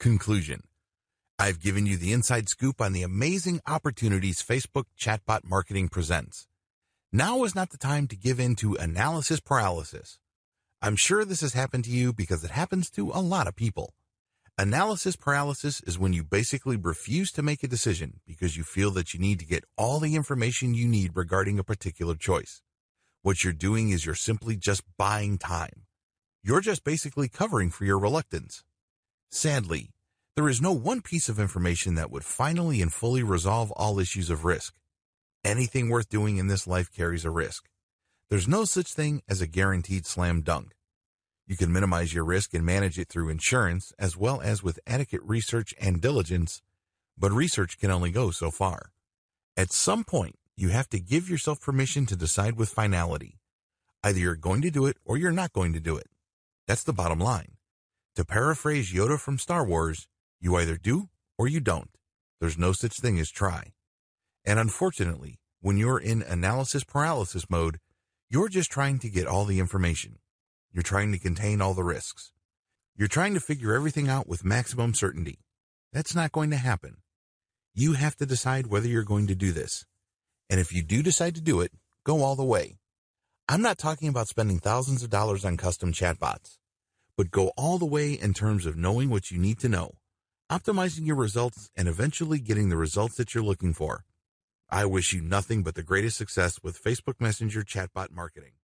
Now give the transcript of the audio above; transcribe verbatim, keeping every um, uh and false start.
Conclusion. I've given you the inside scoop on the amazing opportunities Facebook chatbot marketing presents. Now is not the time to give in to analysis paralysis. I'm sure this has happened to you because it happens to a lot of people. Analysis paralysis is when you basically refuse to make a decision because you feel that you need to get all the information you need regarding a particular choice. What you're doing is you're simply just buying time. You're just basically covering for your reluctance. Sadly, there is no one piece of information that would finally and fully resolve all issues of risk. Anything worth doing in this life carries a risk. There's no such thing as a guaranteed slam dunk. You can minimize your risk and manage it through insurance as well as with adequate research and diligence, but research can only go so far. At some point, you have to give yourself permission to decide with finality. Either you're going to do it or you're not going to do it. That's the bottom line. To paraphrase Yoda from Star Wars, you either do or you don't. There's no such thing as try. And unfortunately, when you're in analysis paralysis mode, you're just trying to get all the information. You're trying to contain all the risks. You're trying to figure everything out with maximum certainty. That's not going to happen. You have to decide whether you're going to do this. And if you do decide to do it, go all the way. I'm not talking about spending thousands of dollars on custom chatbots, but go all the way in terms of knowing what you need to know, optimizing your results, and eventually getting the results that you're looking for. I wish you nothing but the greatest success with Facebook Messenger chatbot marketing.